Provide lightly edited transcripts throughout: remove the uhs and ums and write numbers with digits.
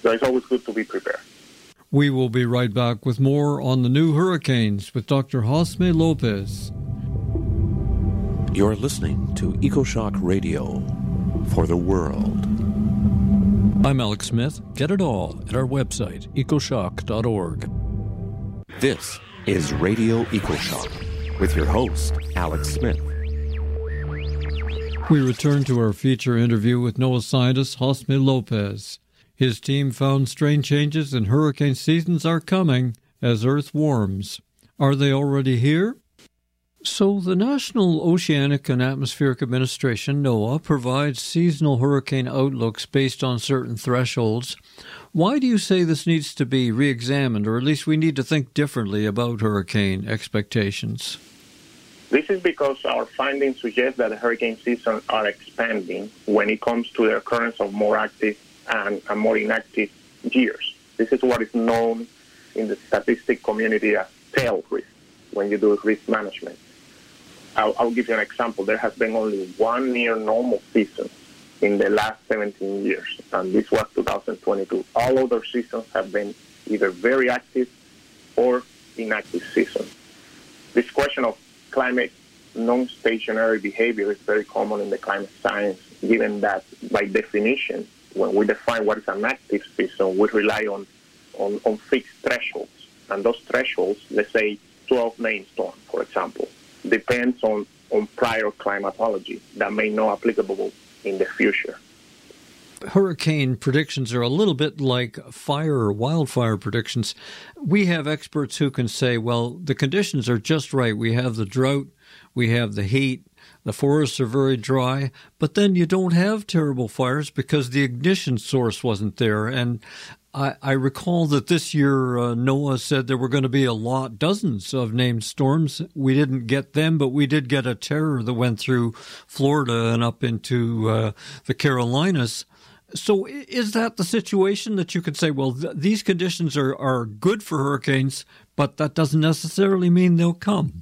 So it's always good to be prepared. We will be right back with more on the new hurricanes with Dr. Josme Lopez. You're listening to EcoShock Radio for the world. I'm Alex Smith. Get it all at our website, ecoshock.org. This is Radio EcoShock with your host, Alex Smith. We return to our feature interview with NOAA scientist Josme Lopez. His team found strange changes in hurricane seasons are coming as Earth warms. Are they already here? So the National Oceanic and Atmospheric Administration, NOAA, provides seasonal hurricane outlooks based on certain thresholds. Why do you say this needs to be re-examined, or at least we need to think differently about hurricane expectations? This is because our findings suggest that the hurricane seasons are expanding when it comes to the occurrence of more active and more inactive years. This is what is known in the statistic community as tail risk when you do risk management. I'll give you an example. There has been only one near normal season in the last 17 years, and this was 2022. All other seasons have been either very active or inactive seasons. This question of climate non-stationary behavior is very common in the climate science, given that by definition, when we define what is an active season, we rely on fixed thresholds. And those thresholds, let's say 12 named storm, for example, depends on prior climatology that may not applicable in the future. Hurricane predictions are a little bit like fire or wildfire predictions. We have experts who can say, well, the conditions are just right. We have the drought, we have the heat, the forests are very dry, but then you don't have terrible fires because the ignition source wasn't there. And I recall that this year NOAA said there were going to be dozens of named storms. We didn't get them, but we did get a terror that went through Florida and up into the Carolinas. So is that the situation that you could say, well, these conditions are good for hurricanes, but that doesn't necessarily mean they'll come?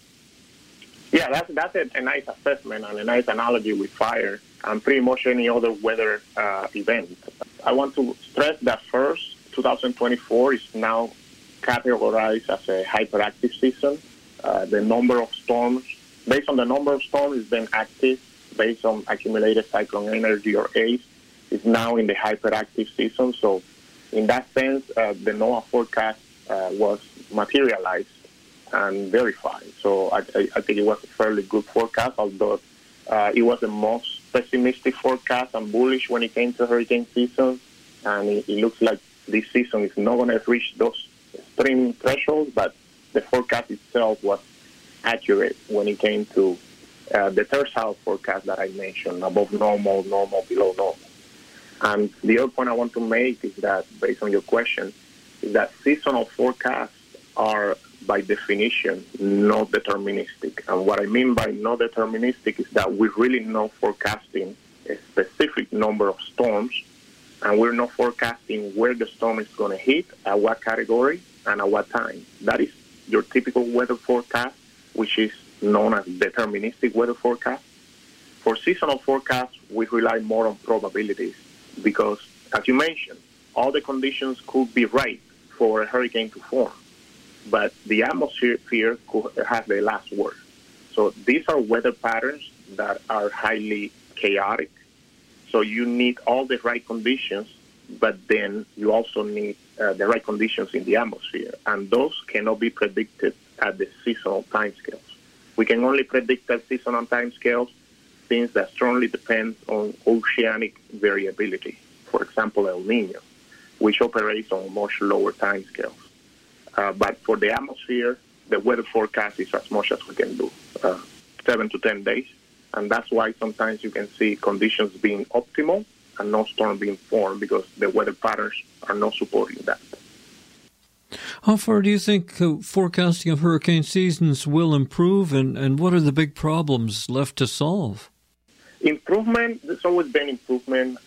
Yeah, that's a nice assessment and a nice analogy with fire and pretty much any other weather event. I want to stress that first, 2024 is now categorized as a hyperactive season. The number of storms, based on the number of storms, has been active based on accumulated cyclone energy, or ACE, is now in the hyperactive season. So in that sense, the NOAA forecast was materialized and verified. So I think it was a fairly good forecast, although it was the most pessimistic forecast and bullish when it came to hurricane season. And it looks like this season is not going to reach those extreme thresholds, but the forecast itself was accurate when it came to the tercile forecast that I mentioned, above normal, below normal. And the other point I want to make is that, based on your question, is that seasonal forecasts are, by definition, not deterministic. And what I mean by not deterministic is that we're really not forecasting a specific number of storms, and we're not forecasting where the storm is going to hit, at what category, and at what time. That is your typical weather forecast, which is known as deterministic weather forecast. For seasonal forecasts, we rely more on probabilities because, as you mentioned, all the conditions could be right for a hurricane to form, but the atmosphere could have the last word. So these are weather patterns that are highly chaotic. So you need all the right conditions, but then you also need the right conditions in the atmosphere, and those cannot be predicted at the seasonal timescales. We can only predict at seasonal timescales things that strongly depend on oceanic variability. For example, El Niño, which operates on much lower timescales. But for the atmosphere, the weather forecast is as much as we can do, 7 to 10 days. And that's why sometimes you can see conditions being optimal and no storm being formed, because the weather patterns are not supporting that. How far do you think forecasting of hurricane seasons will improve, and what are the big problems left to solve? Improvement, there's always been improvement.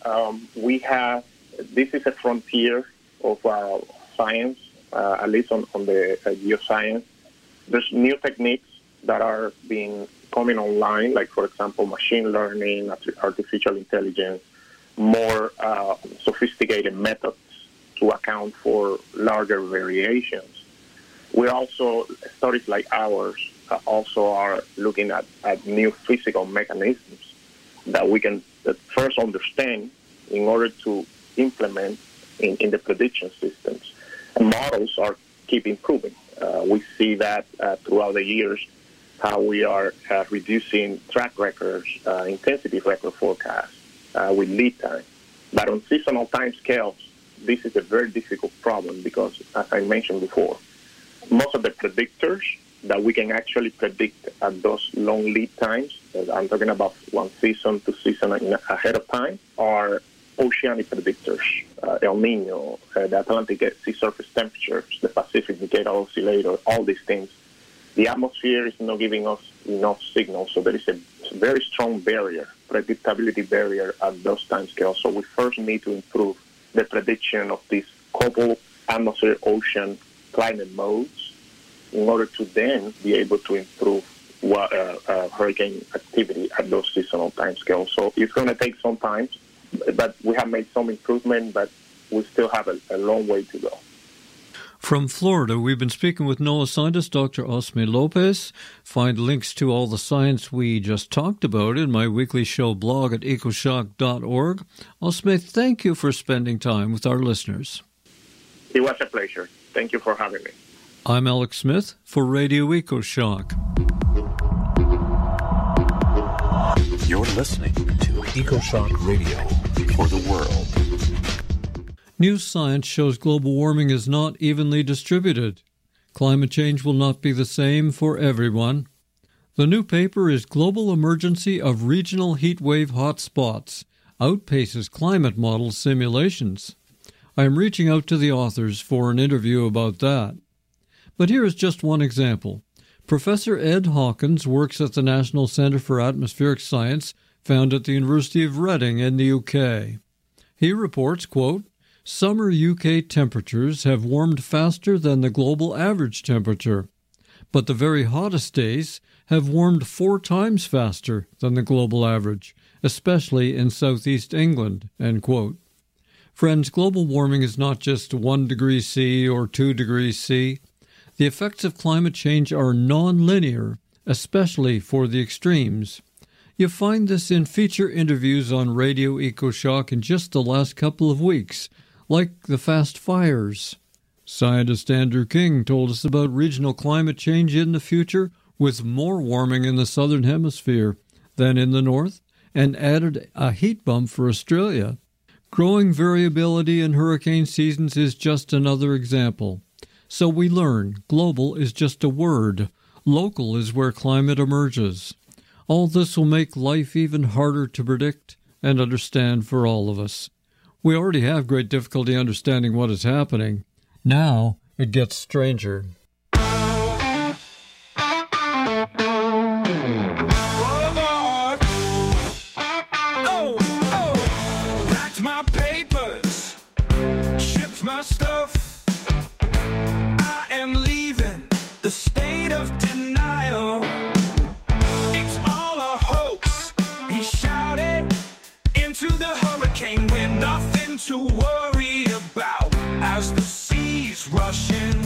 This is a frontier of science, at least on the geoscience. There's new techniques that are coming online, like, for example, machine learning, artificial intelligence, more sophisticated methods to account for larger variations. We also, studies like ours also are looking at new physical mechanisms that we can first understand in order to implement in the prediction systems. And models are keep improving. We see that throughout the years, how we are reducing track records, intensity record forecasts with lead time. But on seasonal time scales, this is a very difficult problem because, as I mentioned before, most of the predictors that we can actually predict at those long lead times, I'm talking about 1 season, 2 seasons ahead of time, are oceanic predictors, El Nino, the Atlantic sea surface temperatures, the Pacific Decadal Oscillator, all these things. The atmosphere is not giving us enough signals, so there is a very strong barrier, predictability barrier at those time scales. So we first need to improve the prediction of these couple atmosphere, ocean, climate modes in order to then be able to improve hurricane activity at those seasonal time scales. So it's going to take some time, but we have made some improvement, but we still have a long way to go. From Florida, we've been speaking with NOAA scientist Dr. Osme Lopez. Find links to all the science we just talked about in my weekly show blog at ecoshock.org. Osme, thank you for spending time with our listeners. It was a pleasure. Thank you for having me. I'm Alex Smith for Radio EcoShock. You're listening to EcoShock Radio for the world. New science shows global warming is not evenly distributed. Climate change will not be the same for everyone. The new paper is Global Emergency of Regional Heatwave Hotspots, Outpaces Climate Model Simulations. I am reaching out to the authors for an interview about that. But here is just one example. Professor Ed Hawkins works at the National Centre for Atmospheric Science, found at the University of Reading in the UK. He reports, quote, summer UK temperatures have warmed faster than the global average temperature, but the very hottest days have warmed 4 times faster than the global average, especially in southeast England, end quote. Friends, global warming is not just 1 degree C or 2 degrees C. The effects of climate change are non-linear, especially for the extremes. You find this in feature interviews on Radio EcoShock in just the last couple of weeks, like the fast fires. Scientist Andrew King told us about regional climate change in the future with more warming in the southern hemisphere than in the north, and added a heat bump for Australia. Growing variability in hurricane seasons is just another example. So we learn global is just a word. Local is where climate emerges. All this will make life even harder to predict and understand for all of us. We already have great difficulty understanding what is happening. Now it gets stranger. Packed my papers, shipped my stuff. I am leaving the state of denial. It's all a hoax, he shouted into the hurricane. We're nothing to worry about as the seas rush in.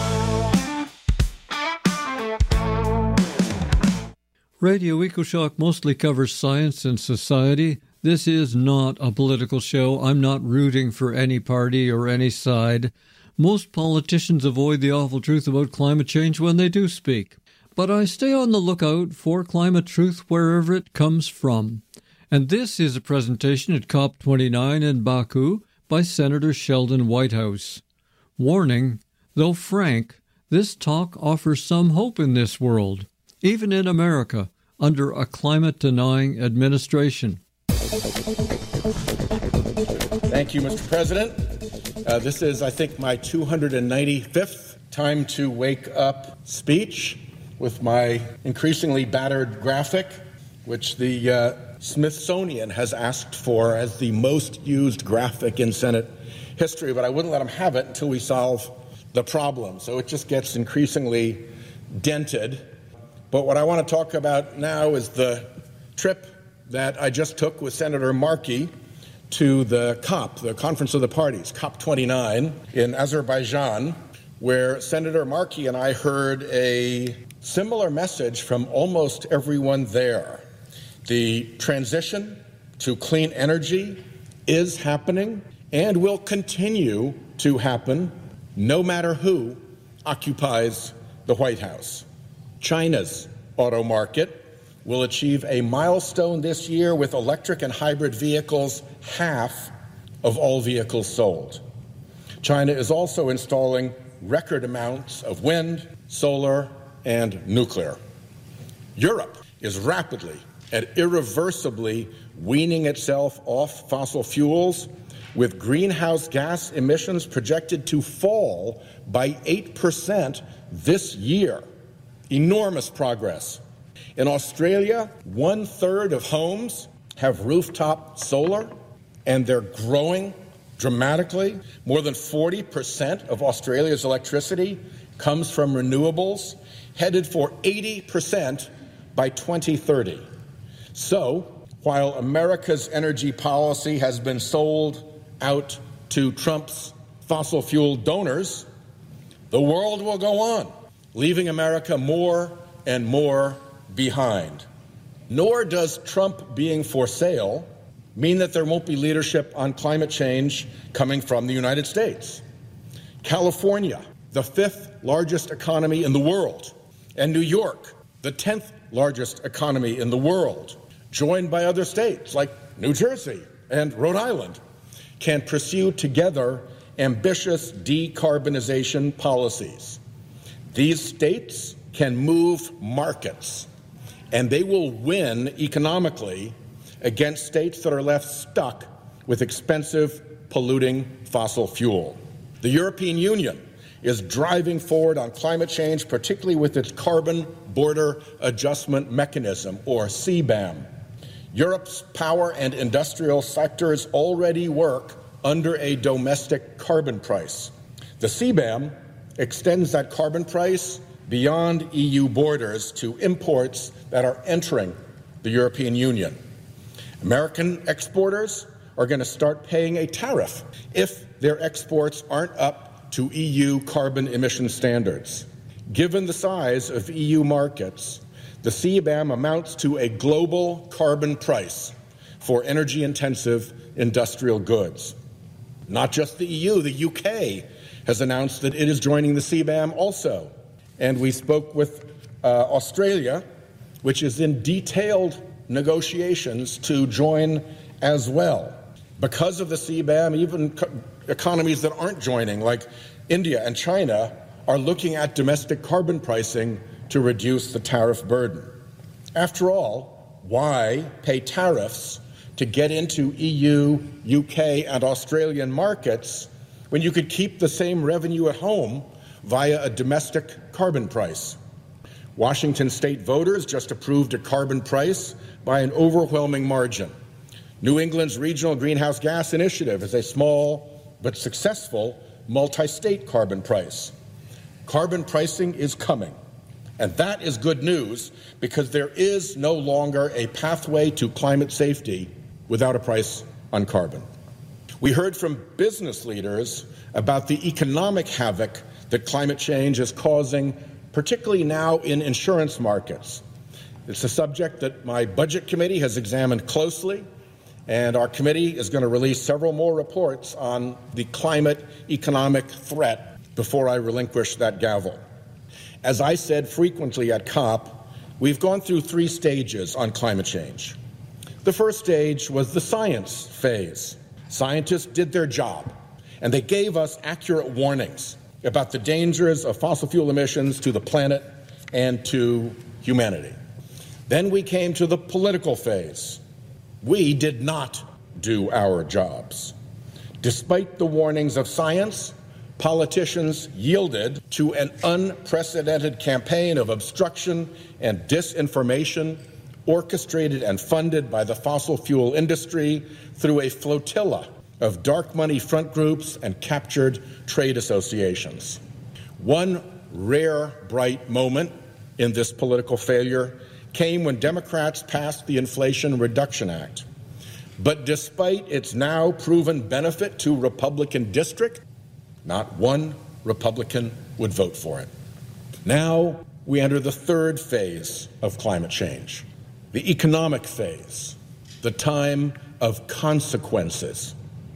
Radio EcoShock mostly covers science and society. This is not a political show. I'm not rooting for any party or any side. Most politicians avoid the awful truth about climate change when they do speak. But I stay on the lookout for climate truth wherever it comes from. And this is a presentation at COP29 in Baku by Senator Sheldon Whitehouse. Warning, though frank, this talk offers some hope in this world, even in America, under a climate-denying administration. Thank you, Mr. President. This is, I think, my 295th Time to Wake Up speech with my increasingly battered graphic, which the Smithsonian has asked for as the most used graphic in Senate history, but I wouldn't let them have it until we solve the problem. So it just gets increasingly dented. But what I want to talk about now is the trip that I just took with Senator Markey to the COP, the Conference of the Parties, COP29 in Azerbaijan, where Senator Markey and I heard a similar message from almost everyone there. The transition to clean energy is happening and will continue to happen no matter who occupies the White House. China's auto market will achieve a milestone this year with electric and hybrid vehicles half of all vehicles sold. China is also installing record amounts of wind, solar, and nuclear. Europe is rapidly and irreversibly weaning itself off fossil fuels, with greenhouse gas emissions projected to fall by 8% this year. Enormous progress. In Australia, 1/3 of homes have rooftop solar, and they're growing dramatically. More than 40% of Australia's electricity comes from renewables, headed for 80% by 2030. So, while America's energy policy has been sold out to Trump's fossil fuel donors, the world will go on, leaving America more and more behind. Nor does Trump being for sale mean that there won't be leadership on climate change coming from the United States. California, the 5th largest economy in the world, and New York, the 10th largest economy in the world, joined by other states like New Jersey and Rhode Island, can pursue together ambitious decarbonization policies. These states can move markets, and they will win economically against states that are left stuck with expensive, polluting fossil fuel. The European Union is driving forward on climate change, particularly with its Carbon Border Adjustment Mechanism, or CBAM. Europe's power and industrial sectors already work under a domestic carbon price. The CBAM extends that carbon price beyond EU borders to imports that are entering the European Union. American exporters are going to start paying a tariff if their exports aren't up to EU carbon emission standards. Given the size of EU markets, the CBAM amounts to a global carbon price for energy-intensive industrial goods. Not just the EU, the UK has announced that it is joining the CBAM also. And we spoke with Australia, which is in detailed negotiations to join as well. Because of the CBAM, even economies that aren't joining, like India and China, are looking at domestic carbon pricing to reduce the tariff burden. After all, why pay tariffs to get into EU, UK, and Australian markets when you could keep the same revenue at home via a domestic carbon price? Washington state voters just approved a carbon price by an overwhelming margin. New England's Regional Greenhouse Gas Initiative is a small but successful multi-state carbon price. Carbon pricing is coming, and that is good news because there is no longer a pathway to climate safety without a price on carbon. We heard from business leaders about the economic havoc that climate change is causing, particularly now in insurance markets. It's a subject that my budget committee has examined closely, and our committee is going to release several more reports on the climate economic threat before I relinquish that gavel. As I said frequently at COP, we've gone through 3 stages on climate change. The first stage was the science phase. Scientists did their job, and they gave us accurate warnings about the dangers of fossil fuel emissions to the planet and to humanity. Then we came to the political phase. We did not do our jobs. Despite the warnings of science, politicians yielded to an unprecedented campaign of obstruction and disinformation orchestrated and funded by the fossil fuel industry through a flotilla of dark money front groups and captured trade associations. One rare bright moment in this political failure came when Democrats passed the Inflation Reduction Act. But despite its now proven benefit to Republican district, not one Republican would vote for it. Now we enter the third phase of climate change, the economic phase, the time of consequences.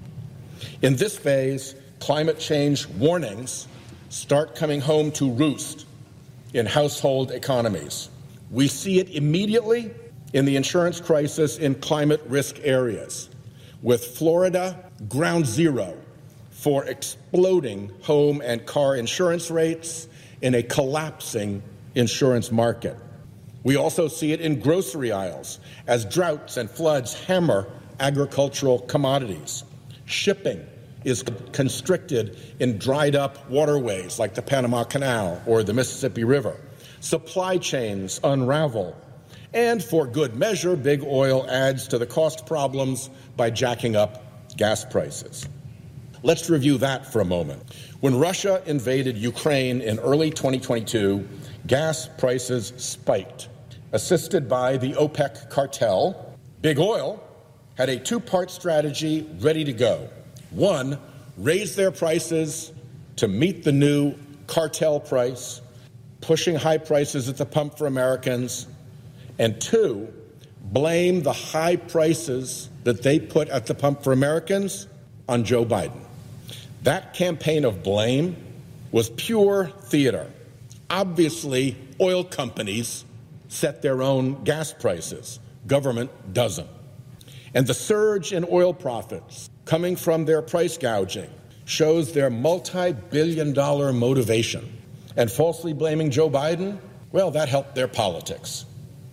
In this phase, climate change warnings start coming home to roost in household economies. We see it immediately in the insurance crisis in climate risk areas, with Florida ground zero for exploding home and car insurance rates in a collapsing insurance market. We also see it in grocery aisles as droughts and floods hammer agricultural commodities. Shipping is constricted in dried up waterways like the Panama Canal or the Mississippi River. Supply chains unravel. And for good measure, big oil adds to the cost problems by jacking up gas prices. Let's review that for a moment. When Russia invaded Ukraine in early 2022, gas prices spiked. Assisted by the OPEC cartel, big oil had a two-part strategy ready to go. One, raise their prices to meet the new cartel price, pushing high prices at the pump for Americans. And two, blame the high prices that they put at the pump for Americans on Joe Biden. That campaign of blame was pure theater. Obviously, oil companies set their own gas prices. Government doesn't. And the surge in oil profits coming from their price gouging shows their multi-billion-dollar motivation. And falsely blaming Joe Biden, well, that helped their politics.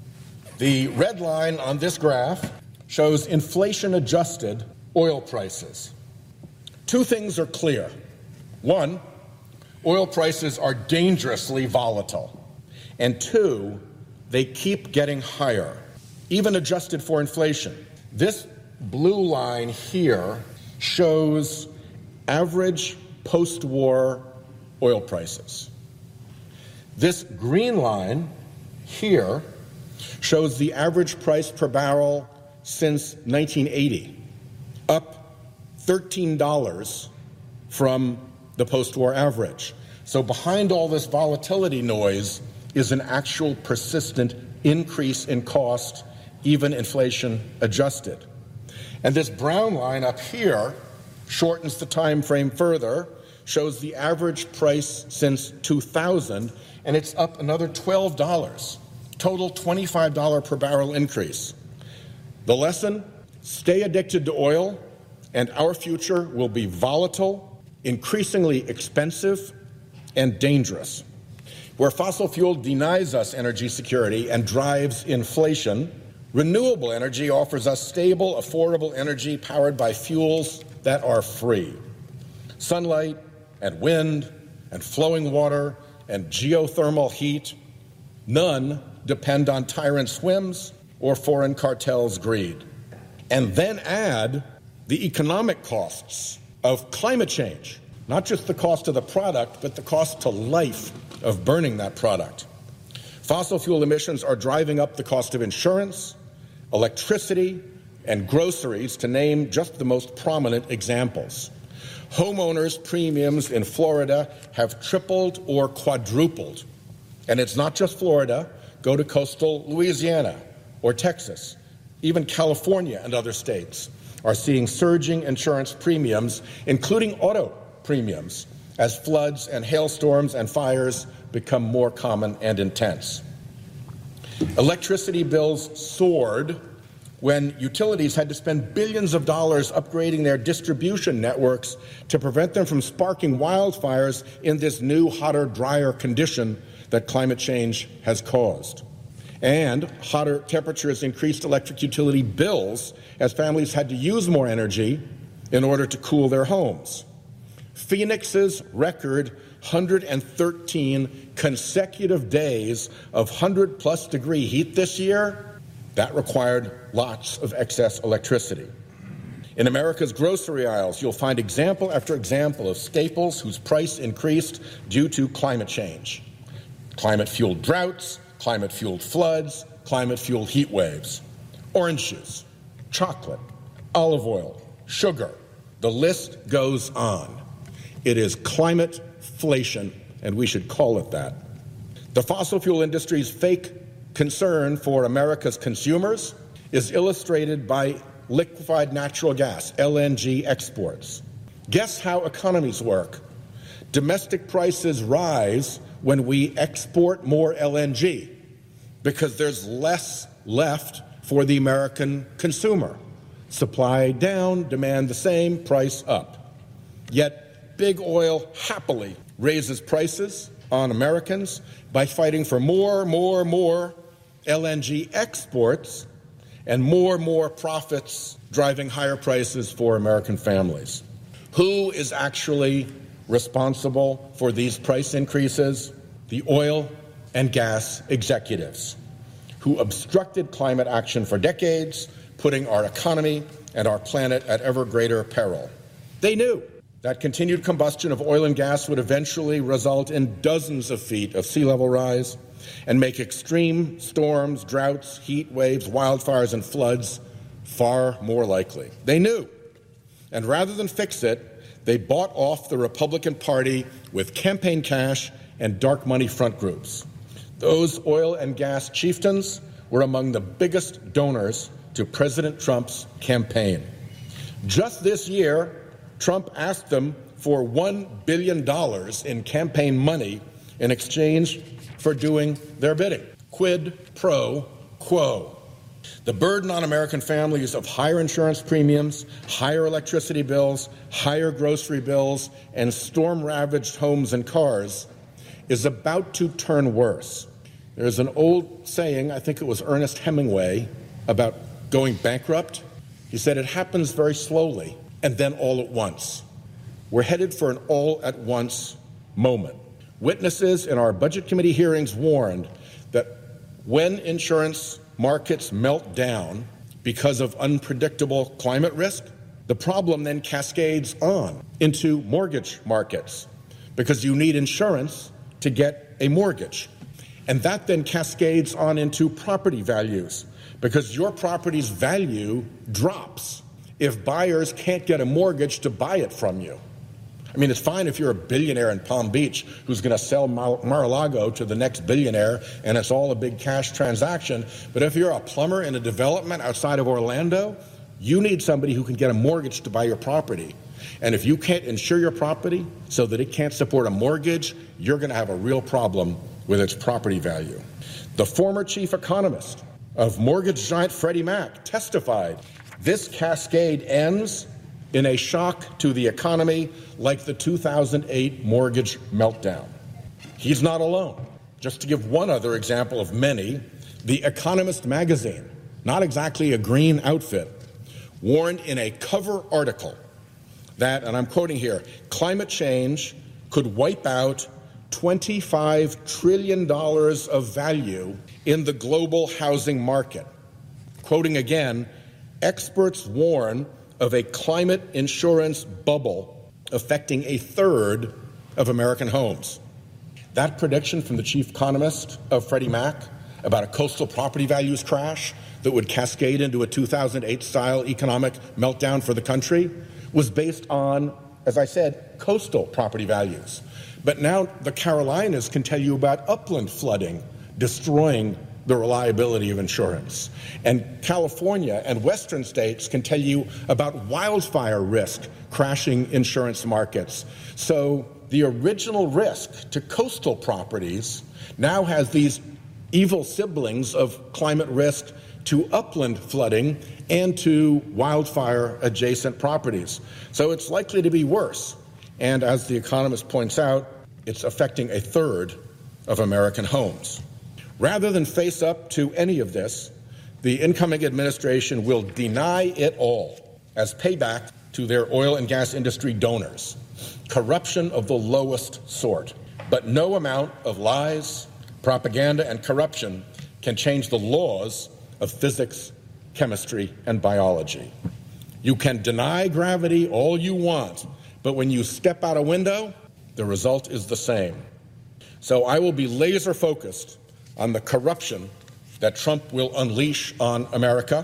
The red line on this graph shows inflation-adjusted oil prices. Two things are clear. One, oil prices are dangerously volatile. And two, they keep getting higher, even adjusted for inflation. This blue line here shows average post-war oil prices. This green line here shows the average price per barrel since 1980, up $13 from the post-war average. So behind all this volatility noise is an actual persistent increase in cost, even inflation adjusted. And this brown line up here shortens the time frame further, shows the average price since 2000, and it's up another $12. Total $25 per barrel increase. The lesson? Stay addicted to oil, and our future will be volatile, increasingly expensive, and dangerous. Where fossil fuel denies us energy security and drives inflation, renewable energy offers us stable, affordable energy powered by fuels that are free. Sunlight and wind and flowing water and geothermal heat, none depend on tyrants' whims or foreign cartels' greed. And then add the economic costs of climate change, not just the cost of the product, but the cost to life of burning that product. Fossil fuel emissions are driving up the cost of insurance, electricity, and groceries, to name just the most prominent examples. Homeowners' premiums in Florida have tripled or quadrupled. And it's not just Florida. Go to coastal Louisiana or Texas. Even California and other states are seeing surging insurance premiums, including auto premiums, as floods and hailstorms and fires become more common and intense. Electricity bills soared when utilities had to spend billions of dollars upgrading their distribution networks to prevent them from sparking wildfires in this new, hotter, drier condition that climate change has caused. And hotter temperatures increased electric utility bills as families had to use more energy in order to cool their homes. Phoenix's record 113 consecutive days of 100-plus degree heat this year, that required lots of excess electricity. In America's grocery aisles, you'll find example after example of staples whose price increased due to climate change. Climate-fueled droughts, climate-fueled floods, climate-fueled heat waves. Orange juice, chocolate, olive oil, sugar. The list goes on. It is climate-flation, and we should call it that. The fossil fuel industry's fake concern for America's consumers is illustrated by liquefied natural gas, LNG exports. Guess how economies work? Domestic prices rise when we export more LNG because there's less left for the American consumer. Supply down, demand the same, price up. Yet big oil happily raises prices on Americans by fighting for more LNG exports and more profits, driving higher prices for American families. Who is actually responsible for these price increases? The oil and gas executives who obstructed climate action for decades, putting our economy and our planet at ever greater peril. They knew that continued combustion of oil and gas would eventually result in dozens of feet of sea level rise and make extreme storms, droughts, heat waves, wildfires, and floods far more likely. They knew. And rather than fix it, they bought off the Republican Party with campaign cash and dark money front groups. Those oil and gas chieftains were among the biggest donors to President Trump's campaign. Just this year, Trump asked them for $1 billion in campaign money in exchange for doing their bidding. Quid pro quo. The burden on American families of higher insurance premiums, higher electricity bills, higher grocery bills, and storm-ravaged homes and cars is about to turn worse. There's an old saying, I think it was Ernest Hemingway, about going bankrupt. He said it happens very slowly and then all at once. We're headed for an all-at-once moment. Witnesses in our Budget Committee hearings warned that when insurance markets melt down because of unpredictable climate risk, the problem then cascades on into mortgage markets because you need insurance to get a mortgage. And that then cascades on into property values because your property's value drops if buyers can't get a mortgage to buy it from you. I mean, it's fine if you're a billionaire in Palm Beach who's going to sell Mar-a-Lago to the next billionaire and it's all a big cash transaction. But if you're a plumber in a development outside of Orlando, you need somebody who can get a mortgage to buy your property. And if you can't insure your property so that it can't support a mortgage, you're going to have a real problem with its property value. The former chief economist of mortgage giant Freddie Mac testified this cascade ends in a shock to the economy like the 2008 mortgage meltdown. He's not alone. Just to give one other example of many, The Economist magazine, not exactly a green outfit, warned in a cover article that, and I'm quoting here, climate change could wipe out $25 trillion of value in the global housing market. Quoting again, experts warn of a climate insurance bubble affecting a third of American homes. That prediction from the chief economist of Freddie Mac about a coastal property values crash that would cascade into a 2008-style economic meltdown for the country was based on, as I said, coastal property values. But now the Carolinas can tell you about upland flooding destroying the reliability of insurance. And California and western states can tell you about wildfire risk crashing insurance markets. So the original risk to coastal properties now has these evil siblings of climate risk to upland flooding and to wildfire adjacent properties. So it's likely to be worse. And as The Economist points out, it's affecting a third of American homes. Rather than face up to any of this, the incoming administration will deny it all as payback to their oil and gas industry donors. Corruption of the lowest sort. But no amount of lies, propaganda, and corruption can change the laws of physics, chemistry, and biology. You can deny gravity all you want, but when you step out a window, the result is the same. So I will be laser focused on the corruption that Trump will unleash on America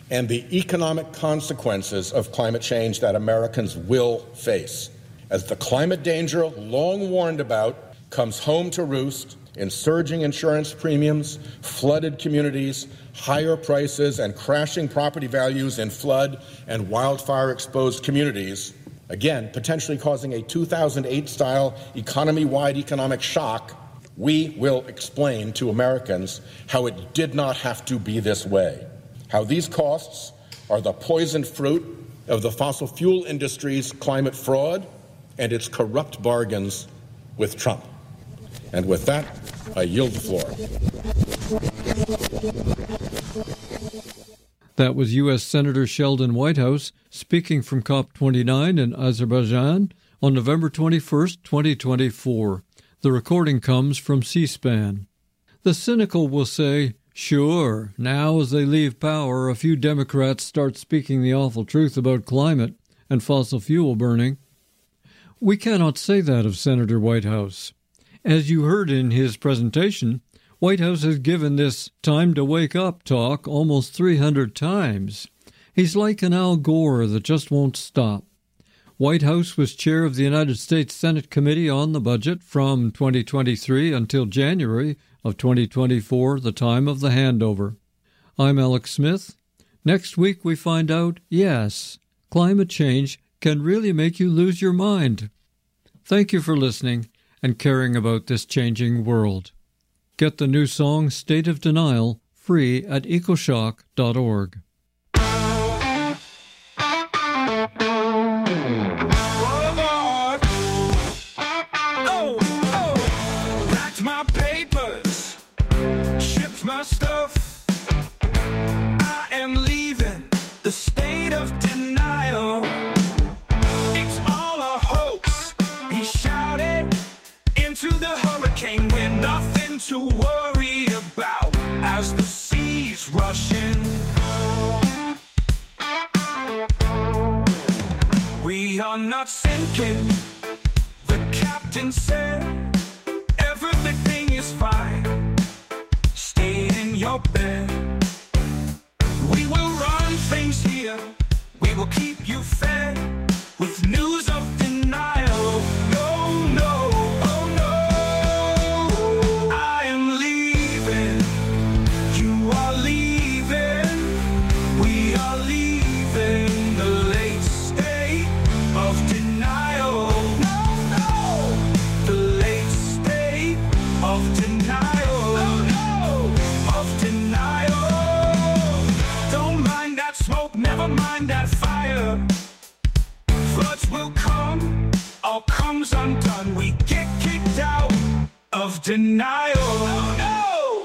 and the economic consequences of climate change that Americans will face. As the climate danger long warned about comes home to roost in surging insurance premiums, flooded communities, higher prices, and crashing property values in flood and wildfire-exposed communities, again, potentially causing a 2008-style economy-wide economic shock, we will explain to Americans how it did not have to be this way, how these costs are the poisoned fruit of the fossil fuel industry's climate fraud and its corrupt bargains with Trump. And with that, I yield the floor. That was U.S. Senator Sheldon Whitehouse speaking from COP29 in Azerbaijan on November 21st, 2024. The recording comes from C-SPAN. The cynical will say, sure, now as they leave power, a few Democrats start speaking the awful truth about climate and fossil fuel burning. We cannot say that of Senator Whitehouse. As you heard in his presentation, Whitehouse has given this time to wake up talk almost 300 times. He's like an Al Gore that just won't stop. Whitehouse was chair of the United States Senate Committee on the Budget from 2023 until January of 2024, the time of the handover. I'm Alex Smith. Next week we find out, yes, climate change can really make you lose your mind. Thank you for listening and caring about this changing world. Get the new song State of Denial free at ecoshock.org. Packed my papers, shipped my stuff. I am leaving the state of denial. It's all a hoax, he shouted into the hurricane with nothing to worry about as the seas rush in. We are not sinking, the captain said. Everything is fine, stay in your bed. We will run things here, we will keep you fed with news of denial. No, no, oh no, I am leaving, you are leaving, we are leaving the late state of denial. No, no, the late state of denial. No, no, of denial. Don't mind that smoke, never mind that fire. Floods will come, all comes undone. We get kicked out of denial. Oh, no.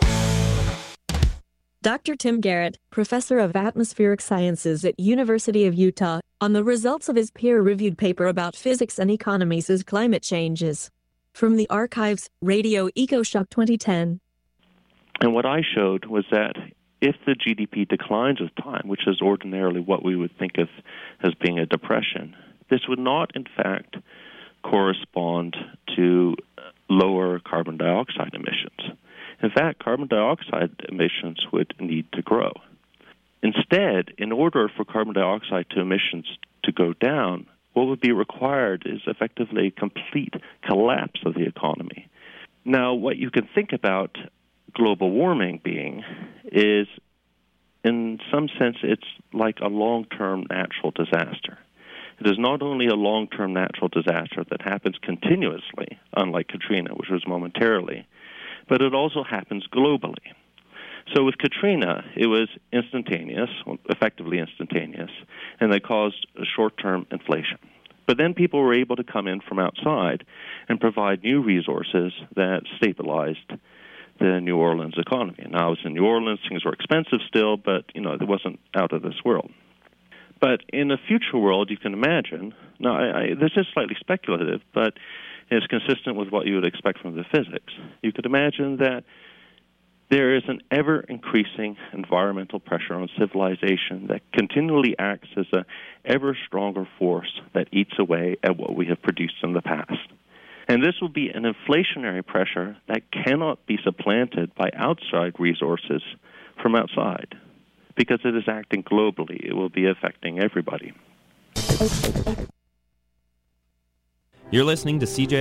Dr. Tim Garrett, professor of atmospheric sciences at University of Utah, on the results of his peer-reviewed paper about physics and economies as climate changes. From the archives, Radio EcoShock 2010. And what I showed was that if the GDP declines with time, which is ordinarily what we would think of as being a depression, this would not, in fact, correspond to lower carbon dioxide emissions. In fact, carbon dioxide emissions would need to grow. Instead, in order for carbon dioxide emissions to go down, what would be required is effectively a complete collapse of the economy. Now, what you can think about global warming being is, in some sense, it's like a long-term natural disaster. It is not only a long-term natural disaster that happens continuously, unlike Katrina, which was momentarily, but it also happens globally. So with Katrina, it was instantaneous, effectively instantaneous, and they caused a short-term inflation. But then people were able to come in from outside and provide new resources that stabilized the New Orleans economy. Now, I was in New Orleans, things were expensive still, but, it wasn't out of this world. But in a future world, you can imagine, now, this is slightly speculative, but it's consistent with what you would expect from the physics. You could imagine that there is an ever-increasing environmental pressure on civilization that continually acts as an ever-stronger force that eats away at what we have produced in the past. And this will be an inflationary pressure that cannot be supplanted by outside resources from outside. because it is acting globally. It will be affecting everybody. You're listening to CJ